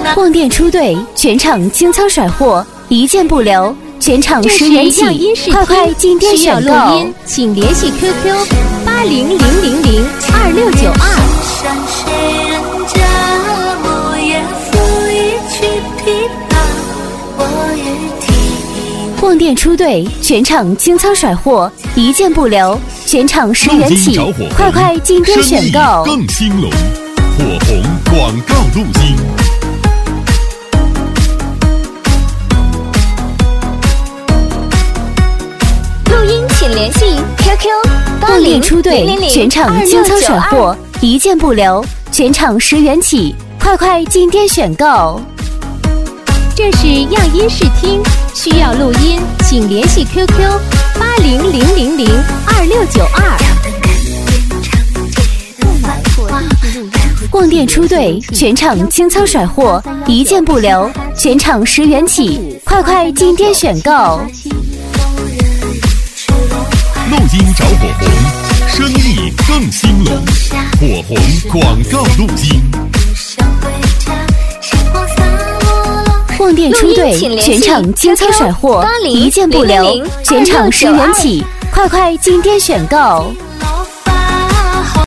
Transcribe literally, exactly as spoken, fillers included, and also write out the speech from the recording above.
逛店出队，全场清仓甩货，一件不留，全场十元起，快快进店选购。 录音请联系 Q Q 八零零零零二六九二。 逛店出队，全场清仓甩货，一件不留，全场十元起，快快进店选购。 更兴隆，火红广告路径。 录音请联系 Q Q 八零出队，全场清仓甩货，一件不留，全场十元起，快快进店选购。 这是样音视听，需要录音请联系 Q Q 八零零零零二六九二。 逛店出队，全场清仓甩货，一件不留，全场十元起，快快进店选购。 录音找火红，生意更兴隆，火红广告路径。 逛店出队，全场清仓甩货，一件不留，全场十元起，快快进店选购。